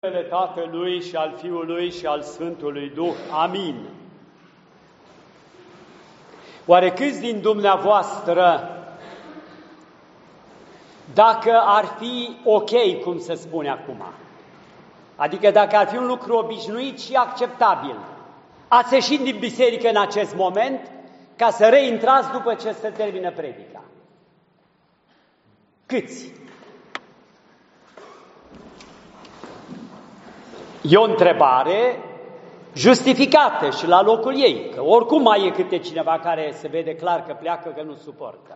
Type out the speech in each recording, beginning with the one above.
numele Tatălui și al Fiului și al Sfântului Duh. Amin. Oare câți din dumneavoastră, dacă ar fi ok, cum se spune acum, adică dacă ar fi un lucru obișnuit și acceptabil, ați ieșit din biserică în acest moment ca să reintrați după ce se termină predica? Câți? E o întrebare justificată și la locul ei, că oricum mai e câte cineva care se vede clar că pleacă, că nu suportă.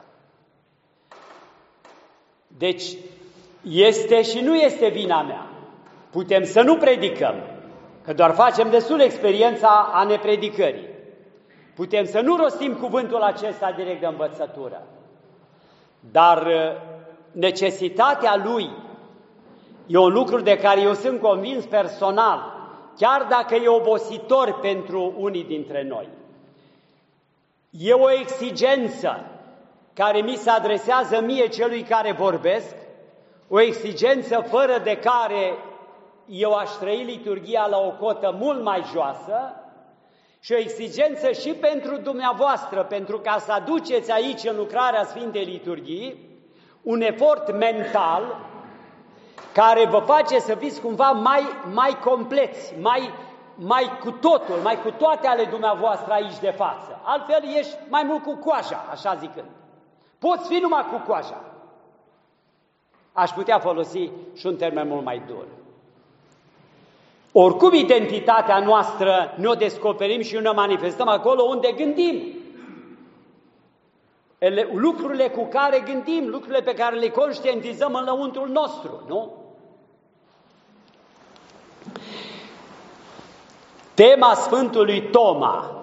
Deci, este și nu este vina mea. Putem să nu predicăm, că doar facem destul experiența a nepredicării. Putem să nu rostim cuvântul acesta direct de învățătură, dar necesitatea lui e un lucru de care eu sunt convins personal, chiar dacă e obositor pentru unii dintre noi. E o exigență care mi se adresează mie, celui care vorbesc, o exigență fără de care eu aș trăi liturghia la o cotă mult mai joasă și o exigență și pentru dumneavoastră, pentru ca să aduceți aici în lucrarea Sfintei Liturghii un efort mental care vă face să fiți cumva mai compleți, mai cu totul, mai cu toate ale dumneavoastră aici de față. Altfel ești mai mult cu coaja, așa zicând. Poți fi numai cu coaja. Aș putea folosi și un termen mult mai dur. Oricum, identitatea noastră ne-o descoperim și ne-o manifestăm acolo unde gândim. Lucrurile cu care gândim, lucrurile pe care le conștientizăm în lăuntrul nostru, nu? Tema Sfântului Toma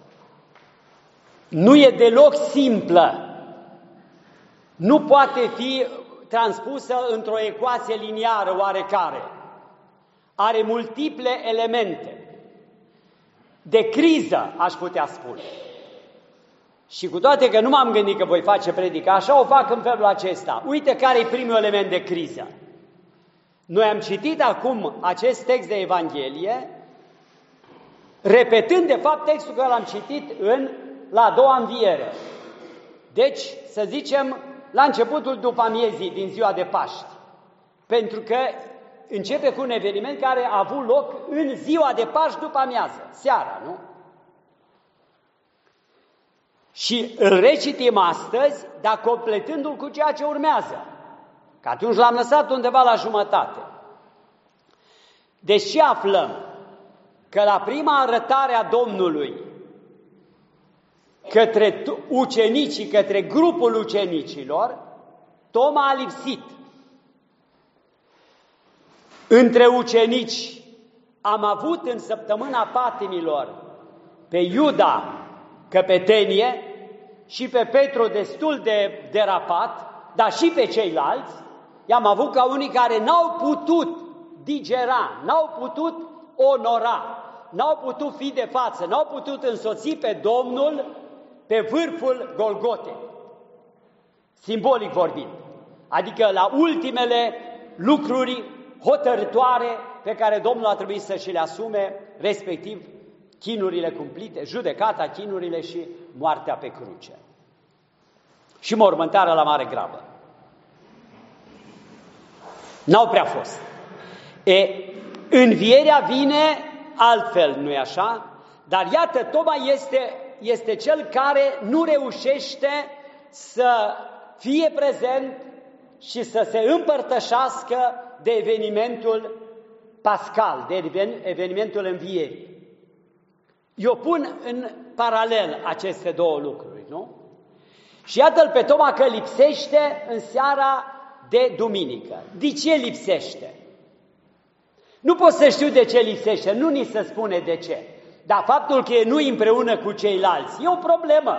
nu e deloc simplă, nu poate fi transpusă într-o ecuație liniară oarecare. Are multiple elemente de criză, aș putea spune. Și cu toate că nu m-am gândit că voi face predica, așa o fac în felul acesta. Uite care e primul element de criză. Noi am citit acum acest text de Evanghelie, repetând de fapt textul care l-am citit la a doua înviere. Deci, să zicem, la începutul după amiezii din ziua de Paști. Pentru că începe cu un eveniment care a avut loc în ziua de Paști după amiază, seara, nu? Și îl recitim astăzi, dar completându-l cu ceea ce urmează. Că atunci l-am lăsat undeva la jumătate. Deci ce aflăm? Că la prima arătare a Domnului către ucenicii, către grupul ucenicilor, Toma a lipsit. Între ucenici am avut în săptămâna patimilor pe Iuda căpetenie și pe Petru destul de derapat, dar și pe ceilalți, i-am avut ca unii care n-au putut digera, n-au putut onora, n-au putut fi de față, n-au putut însoți pe Domnul pe vârful Golgotei, simbolic vorbind, adică la ultimele lucruri hotărătoare pe care Domnul a trebuit să și le asume, respectiv chinurile cumplite, judecata, chinurile și moartea pe cruce. Și mormântarea la mare grabă. N-au prea fost. Învierea vine altfel, nu-i așa? Dar iată, Toma este cel care nu reușește să fie prezent și să se împărtășească de evenimentul pascal, de evenimentul învierii. Eu pun în paralel aceste două lucruri, nu? Și iată-l pe Toma că lipsește în seara de duminică. De ce lipsește? Nu pot să știu de ce lipsește, nu ni se spune de ce. Dar faptul că nu împreună cu ceilalți e o problemă.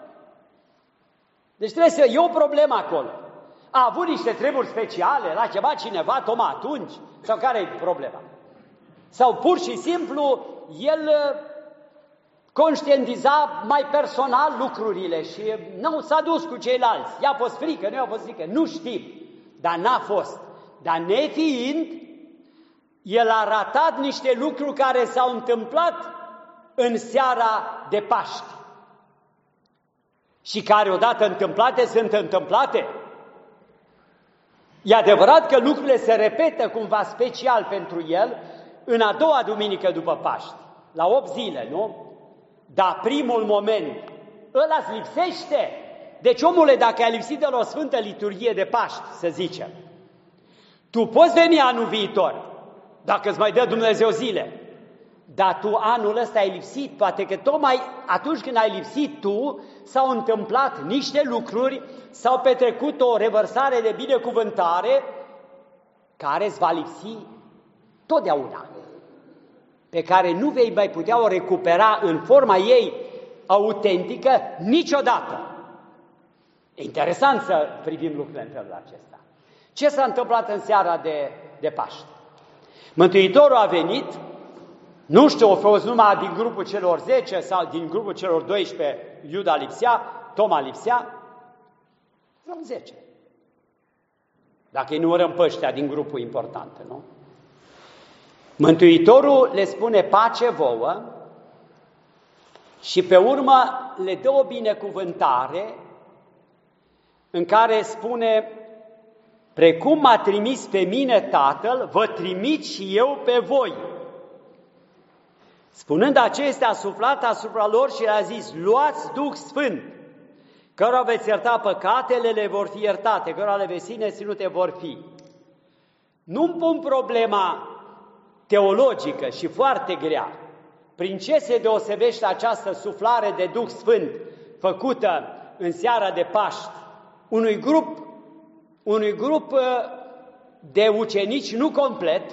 Deci e o problemă acolo. A avut niște treburi speciale, l-a chemat cineva Toma atunci? Sau care e problema? Sau pur și simplu el conștientiza mai personal lucrurile și nu s-a dus cu ceilalți. I-a fost frică, nu i-a fost frică, nu știm, dar n-a fost. Dar nefiind, el a ratat niște lucruri care s-au întâmplat în seara de Paști și care odată întâmplate sunt întâmplate. E adevărat că lucrurile se repetă cumva special pentru el în a doua duminică după Paști, la 8 zile, nu? Dar primul moment, ăla îți lipsește. Deci, omule, dacă ai lipsit de la o sfântă liturghie de Paști, să zicem, tu poți veni anul viitor, dacă îți mai dă Dumnezeu zile, dar tu anul ăsta ai lipsit, poate că tocmai atunci când ai lipsit tu, s-au întâmplat niște lucruri, s-au petrecut o revărsare de binecuvântare care îți va lipsi totdeauna, pe care nu vei mai putea o recupera în forma ei autentică niciodată. E interesant să privim lucrurile în felul acesta. Ce s-a întâmplat în seara de Paști? Mântuitorul a venit, nu știu, a fost numai din grupul celor 10 sau din grupul celor 12, Iuda lipsea, Toma lipsea, sau 10. Dacă îi numărăm pe ăștia din grupul important, nu? Mântuitorul le spune pace vouă și pe urmă le dă o binecuvântare în care spune: precum m-a trimis pe mine Tatăl, vă trimit și eu pe voi. Spunând acestea, a suflat asupra lor și le-a zis: luați Duh Sfânt, cărora veți ierta păcatele, le vor fi iertate, cărora le veți ține ținute vor fi. Nu-mi pun problema teologică și foarte grea. Prin ce se deosebește această suflare de Duh Sfânt făcută în seara de Paști unui grup de ucenici nu complet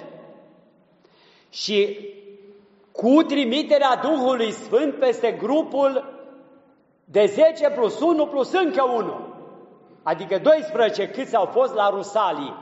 și cu trimiterea Duhului Sfânt peste grupul de 10 plus 1 plus încă 1, adică 12 câți au fost la Rusalii.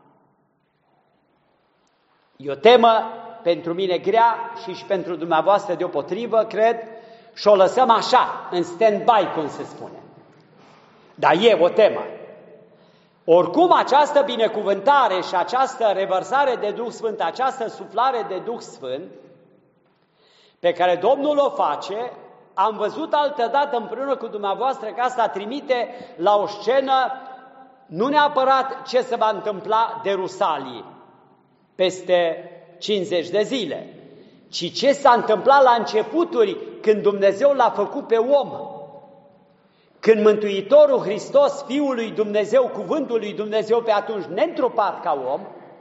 E o temă pentru mine grea și pentru dumneavoastră deopotrivă, cred, și o lăsăm așa, în stand-by, cum se spune. Dar e o temă. Oricum, această binecuvântare și această revărsare de Duh Sfânt, această suflare de Duh Sfânt, pe care Domnul o face, am văzut altădată împreună cu dumneavoastră că asta trimite la o scenă nu neapărat ce se va întâmpla de Rusalii peste 50 de zile, ci ce s-a întâmplat la începuturi când Dumnezeu l-a făcut pe om. Când Mântuitorul Hristos, Fiul lui Dumnezeu, Cuvântul lui Dumnezeu pe atunci neîntrupat ca om,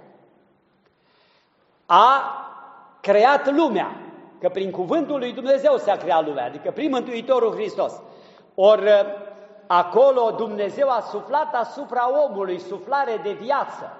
a creat lumea, că prin Cuvântul lui Dumnezeu s-a creat lumea, adică prin Mântuitorul Hristos. Ori acolo Dumnezeu a suflat asupra omului suflare de viață.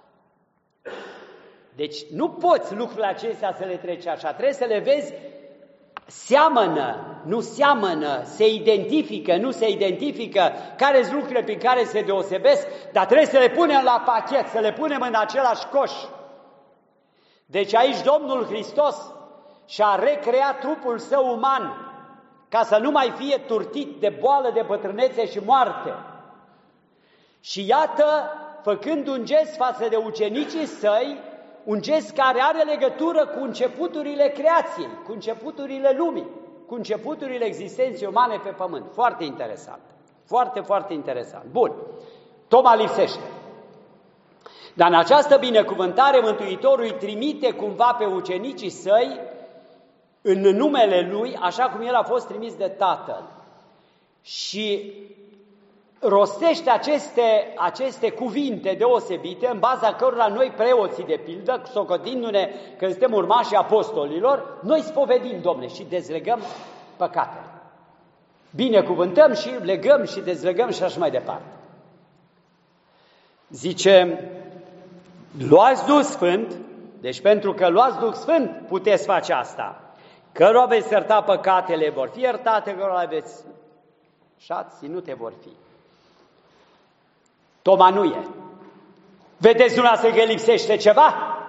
Deci nu poți lucrurile acestea să le treci așa, trebuie să le vezi, seamănă, nu seamănă, se identifică, nu se identifică, care sunt lucrurile prin care se deosebesc, dar trebuie să le punem la pachet, să le punem în același coș. Deci aici Domnul Hristos și-a recreat trupul său uman ca să nu mai fie turtit de boală, de bătrânețe și moarte. Și iată, făcând un gest față de ucenicii săi, un gest care are legătură cu începuturile creației, cu începuturile lumii, cu începuturile existenței umane pe pământ. Foarte interesant. Foarte, foarte interesant. Bun. Toma lipsește. Dar în această binecuvântare Mântuitorul îi trimite cumva pe ucenicii săi în numele Lui, așa cum El a fost trimis de Tatăl. Și rostește aceste cuvinte deosebite, în baza cărora noi preoții, de pildă, socotindu-ne că suntem urmașii apostolilor, noi spovedim, Domne, și dezlegăm păcatele. Binecuvântăm și legăm și dezlegăm și așa mai departe. Zice, luați Duh Sfânt, deci pentru că luați Duh Sfânt puteți face asta. Cărora veți ierta păcatele vor fi iertate, cărora veți ținute vor fi. Toma nu e. Vedeți dumneavoastră că lipsește ceva?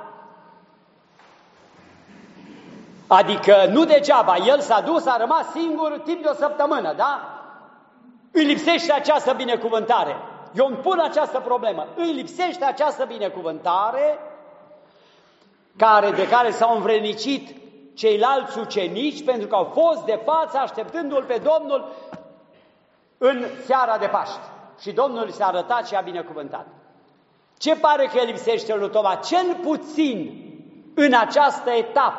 Adică nu degeaba, el s-a dus, a rămas singur timp de o săptămână, da? Îi lipsește această binecuvântare. Eu îmi pun această problemă. Îi lipsește această binecuvântare de care s-au învrednicit ceilalți ucenici, pentru că au fost de față așteptându-L pe Domnul în seara de Paște. Și Domnul s-a arătat și a binecuvântat. Ce pare că lipsește lui Toma? Cel puțin în această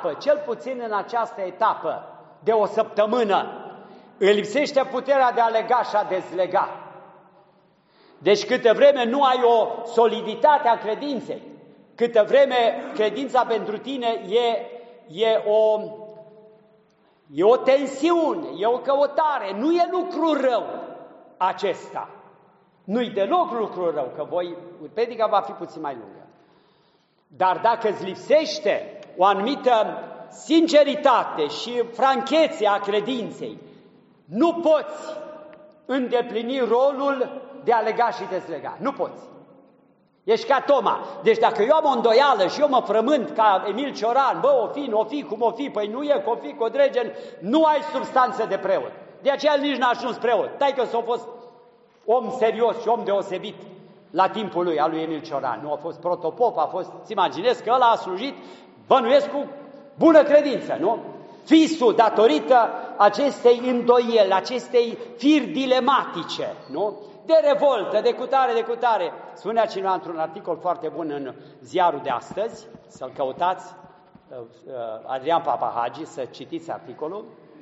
etapă de o săptămână, îi lipsește puterea de a lega și a dezlega. Deci câtă vreme nu ai o soliditate a credinței, câtă vreme credința pentru tine e o tensiune, e o căutare, nu e lucru rău acesta. Nu-i deloc lucru rău, că predica va fi puțin mai lungă. Dar dacă îți lipsește o anumită sinceritate și franchețe a credinței, nu poți îndeplini rolul de a lega și dezlega. Nu poți. Ești ca Toma. Deci dacă eu am o îndoială și eu mă frământ ca Emil Cioran, o fi, cum o fi, păi nu e, că o fi, Codregen, nu ai substanță de preot. De aceea nici n-a ajuns preot. Taică s-a fost om serios și om deosebit la timpul lui, al lui Emil Cioran. Nu a fost protopop, a fost, îți imaginezi că ăla a slujit, bănuiesc cu bună credință, nu? Fisul, datorită acestei îndoieli, acestei firi dilematice, nu? De revoltă, de cutare. Spunea cineva într-un articol foarte bun în ziarul de astăzi, să-l căutați, Adrian Papahagi, să citiți articolul.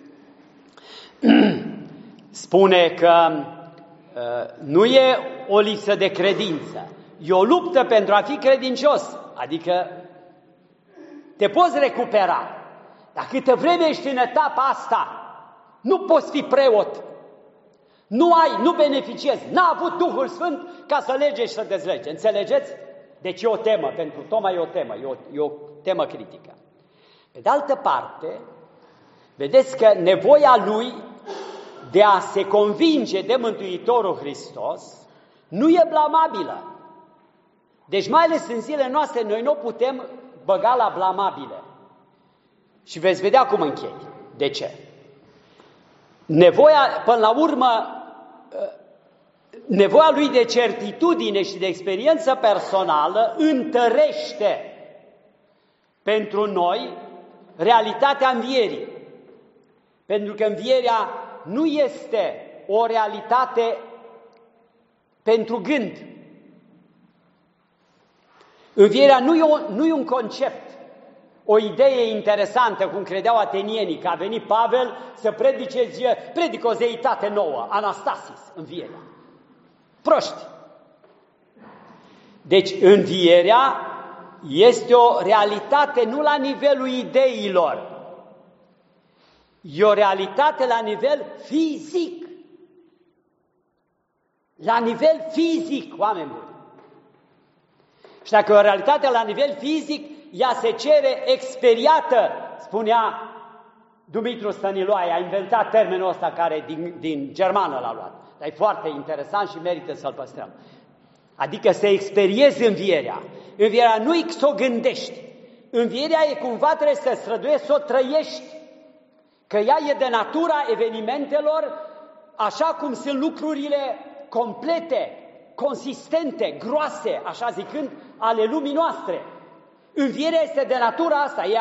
Spune că nu e o lipsă de credință, e o luptă pentru a fi credincios, adică te poți recupera, dar câtă vreme ești în etapa asta, nu poți fi preot, nu beneficiezi, n-a avut Duhul Sfânt ca să lege și să dezlege, înțelegeți? Deci e o temă, pentru Toma e o temă, e o temă critică. Pe de altă parte, vedeți că nevoia lui de a se convinge de Mântuitorul Hristos nu e blamabilă. Deci mai ales în zilele noastre noi nu putem băga la blamabile. Și veți vedea cum închei. De ce? Până la urmă, nevoia lui de certitudine și de experiență personală întărește pentru noi realitatea învierii. Pentru că învierea nu este o realitate pentru gând. Învierea nu e un concept, o idee interesantă, cum credeau atenienii, că a venit Pavel să predică o zeitate nouă, Anastasis, învierea. Proști! Deci învierea este o realitate nu la nivelul ideilor, e o realitate la nivel fizic. La nivel fizic, oameni buni. Și dacă e o realitate la nivel fizic, ea se cere experiată, spunea Dumitru Stăniloae, a inventat termenul ăsta care din germană l-a luat. Dar e foarte interesant și merită să-l păstrăm. Adică să experiezi învierea. Învierea nu e să o gândești. Învierea e cumva trebuie să te străduiești, să o trăiești. Că ea e de natura evenimentelor, așa cum sunt lucrurile complete, consistente, groase, așa zicând, ale lumii noastre. Învierea este de natura asta, e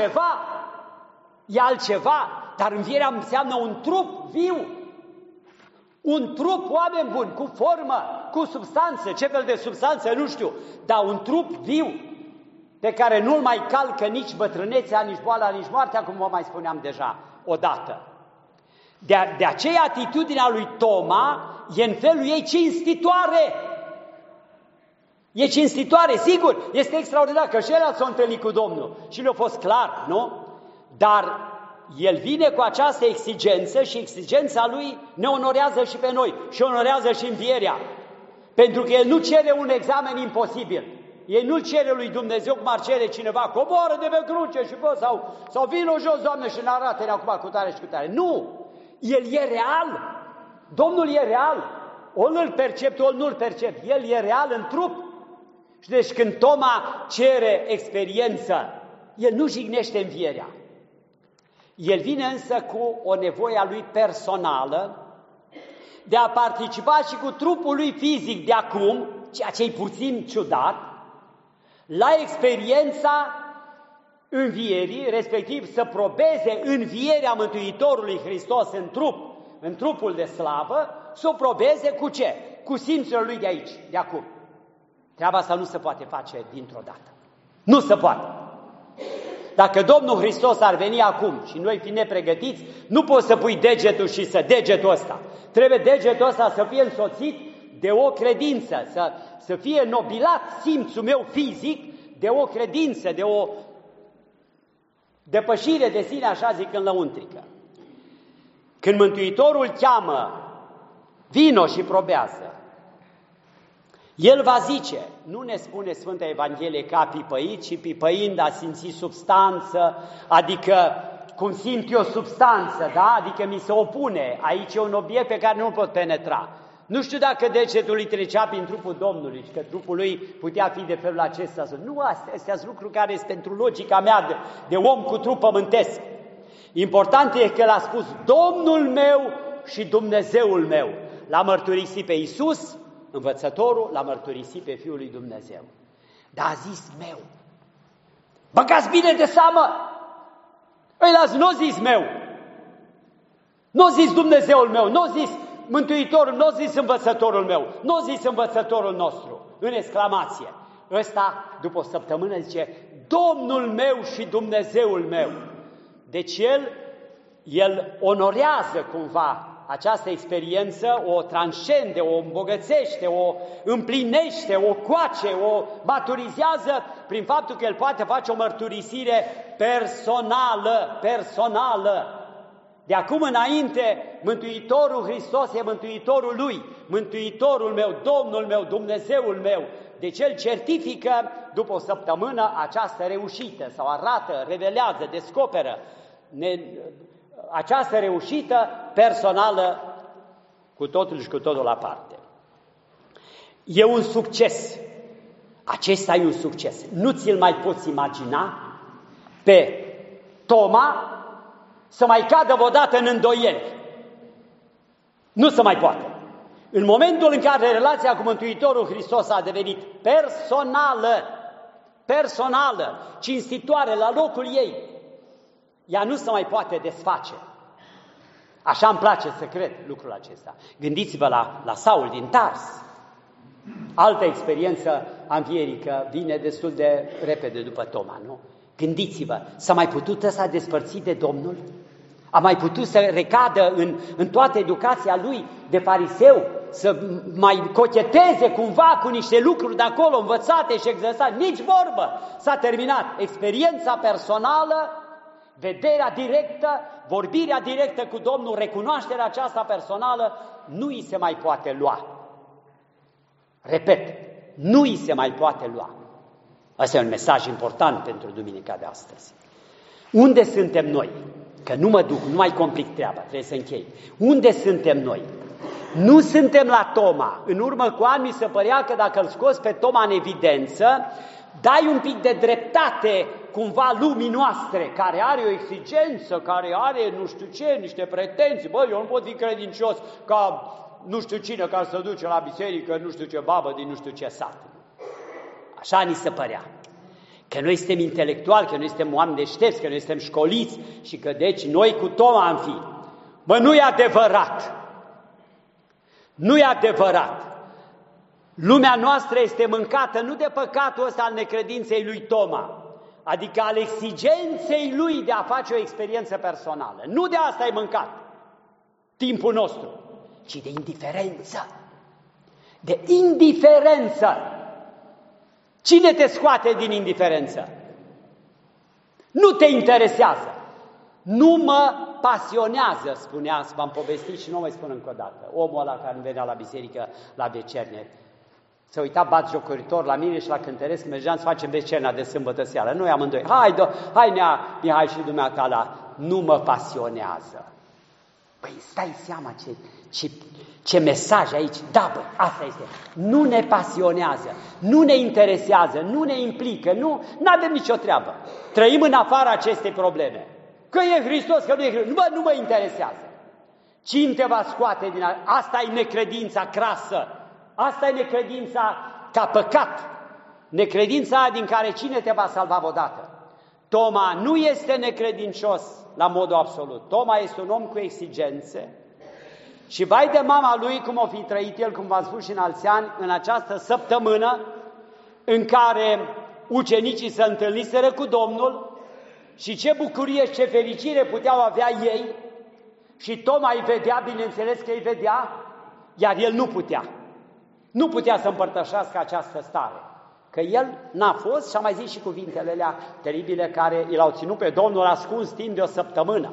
altceva, dar învierea înseamnă un trup viu. Un trup, oameni buni, cu formă, cu substanță, ce fel de substanță, nu știu, dar un trup viu, pe care nu-l mai calcă nici bătrânețea, nici boala, nici moartea, cum vă mai spuneam deja odată. De aceea atitudinea lui Toma e în felul ei cinstitoare. E cinstitoare, sigur, este extraordinar, că și el s-a întâlnit cu Domnul și le-a fost clar, nu? Dar el vine cu această exigență și exigența lui ne onorează și pe noi și onorează și învierea. Pentru că el nu cere un examen imposibil. El nu cere lui Dumnezeu cum ar cere cineva, coboară de pe cruce și sau vină jos, Doamne, și ne arată-ne acum cu tare și cu tare. Nu! El e real. Domnul e real. Ori îl percep, ori nu îl percep. El e real în trup. Și deci când Toma cere experiență, el nu jignește învierea. El vine însă cu o nevoie a lui personală de a participa și cu trupul lui fizic de acum, ceea ce e puțin ciudat, la experiența învierii, respectiv să probeze învierea Mântuitorului Hristos în trupul de slavă, să o probeze cu ce? Cu simțurile lui de aici, de acum. Treaba asta nu se poate face dintr-o dată. Nu se poate. Dacă Domnul Hristos ar veni acum și noi fi nepregătiți, nu poți să pui degetul și degetul ăsta. Trebuie degetul ăsta să fie însoțit de o credință, să fie nobilat simțul meu fizic de o credință, de o depășire de sine, așa zic, în lăuntrică. Când Mântuitorul cheamă, vino și probează, El va zice, nu ne spune Sfânta Evanghelie că a pipăit și pipăind a simțit substanță, adică cum simt eu substanță, da? Adică mi se opune, aici e un obiect pe care nu-l pot penetra. Nu știu dacă degetul îi trecea prin trupul Domnului și că trupul lui putea fi de felul acesta. Nu, astea sunt lucruri care sunt pentru logica mea de om cu trup pământesc. Important e că l-a spus Domnul meu și Dumnezeul meu. L-a mărturisit pe Iisus, învățătorul, l-a mărturisit pe Fiul lui Dumnezeu. Dar a zis meu. Băgați bine de seamă! Ăilalți n-o zis meu. N-o zis Dumnezeul meu, n-o zis Mântuitorul, n-o zis învățătorul meu, n-o zis învățătorul nostru, în exclamație. Ăsta, după o săptămână, zice, Domnul meu și Dumnezeul meu. Deci el onorează cumva această experiență, o transcende, o îmbogățește, o împlinește, o coace, o maturizează prin faptul că el poate face o mărturisire personală. De acum înainte, Mântuitorul Hristos e Mântuitorul lui, Mântuitorul meu, Domnul meu, Dumnezeul meu. Deci el certifică după o săptămână această reușită sau arată, revelează, descoperă această reușită personală cu totul și cu totul la parte. E un succes. Acesta e un succes. Nu ți-l mai poți imagina pe Toma să mai cadă vreodată în îndoieli. Nu se mai poate. În momentul în care relația cu Mântuitorul Hristos a devenit personală, cinstitoare la locul ei, ea nu se mai poate desface. Așa îmi place să cred lucrul acesta. Gândiți-vă la Saul din Tars. Altă experiență învierică vine destul de repede după Toma, nu? Gândiți-vă, s-a mai putut ăsta despărți de Domnul? A mai putut să recadă în toată educația lui de fariseu, să mai cocheteze cumva cu niște lucruri de acolo învățate și exersate? Nici vorbă! S-a terminat experiența personală, vederea directă, vorbirea directă cu Domnul, recunoașterea aceasta personală, nu îi se mai poate lua. Repet, nu îi se mai poate lua. Asta e un mesaj important pentru duminica de astăzi. Unde suntem noi? Că nu mă duc, nu mai complic treaba, trebuie să închei. Unde suntem noi? Nu suntem la Toma. În urmă cu ani mi se părea că dacă îl scoți pe Toma în evidență, dai un pic de dreptate cumva lumii noastre, care are o exigență, care are nu știu ce, niște pretenții. Băi, eu nu pot fi credincios ca nu știu cine care să duce la biserică, nu știu ce babă din nu știu ce sat. Așa ni se părea. Că noi suntem intelectuali, că noi suntem oameni deștepți, că noi suntem școliți și că deci noi cu Toma am fi. Bă, nu e adevărat. Nu e adevărat. Lumea noastră este mâncată nu de păcatul ăsta al necredinței lui Toma, adică al exigenței lui de a face o experiență personală. Nu de asta e mâncat timpul nostru, ci de indiferență. De indiferență. Cine te scoate din indiferență? Nu te interesează. Nu mă pasionează, spunea, v-am povestit și nu mai spun încă o dată. Omul ăla care venea la biserică la vecernie, se uita batjocoritor la mine și la cântăresc, mergeam să facem vecernia de sâmbătă seara. Noi amândoi, hai nea, Mihai și dumneata la, nu mă pasionează. Păi stai seama ce mesaj aici. Da, bă, asta este. Nu ne pasionează, nu ne interesează, nu ne implică, nu avem nicio treabă. Trăim în afara acestei probleme. Că e Hristos, că nu e Hristos, nu mă interesează. Cine te va scoate din asta? E necredința crasă. Asta e necredința ca păcat. Necredința din care cine te va salva odată? Toma nu este necredincios la modul absolut. Toma este un om cu exigențe și vai de mama lui cum o fi trăit el, cum v-am spus și în alți ani, în această săptămână în care ucenicii se întâlniseră cu Domnul și ce bucurie și ce fericire puteau avea ei și Toma îi vedea, bineînțeles că îi vedea, iar el nu putea. Nu putea să împărtășească această stare. Că el n-a fost și a mai zis și cuvintele alea teribile care i l-au ținut pe Domnul ascuns timp de o săptămână.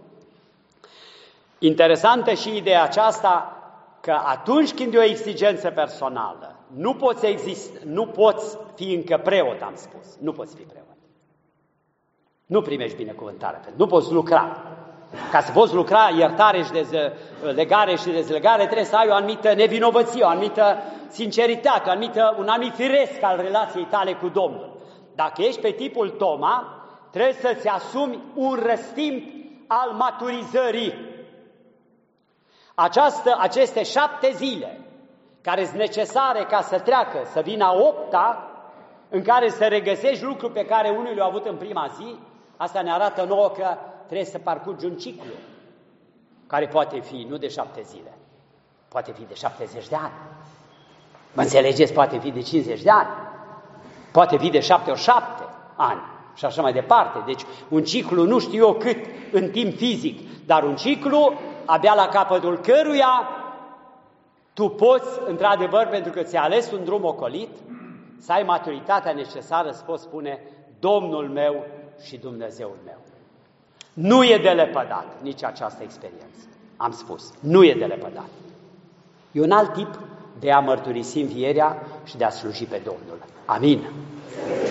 Interesantă și ideea aceasta că atunci când e o exigență personală, nu poți fi încă preot, am spus. Nu poți fi preot. Nu primești binecuvântare, nu poți lucra. Ca să poți lucra iertare și legare și dezlegare, trebuie să ai o anumită nevinovăție, o anumită sinceritate, un anumit firesc al relației tale cu Domnul. Dacă ești pe tipul Toma, trebuie să-ți asumi un răstimp al maturizării. Aceste 7 zile, care sunt necesare ca să treacă, să vină a 8-a, în care să regăsești lucruri pe care unii le-au avut în prima zi, asta ne arată nouă că trebuie să parcurgi un ciclu, care poate fi nu de 7 zile, poate fi de 70 de ani. Mă înțelegeți? Poate fi de 50 de ani, poate fi de 7 ori 7 ani și așa mai departe. Deci un ciclu nu știu eu cât în timp fizic, dar un ciclu abia la capătul căruia tu poți, într-adevăr, pentru că ți-ai ales un drum ocolit, să ai maturitatea necesară să poți spune Domnul meu și Dumnezeul meu. Nu e de lepădat nici această experiență. Am spus, nu e de lepădat. E un alt tip de a mărturisi învierea și de a sluji pe Domnul. Amin.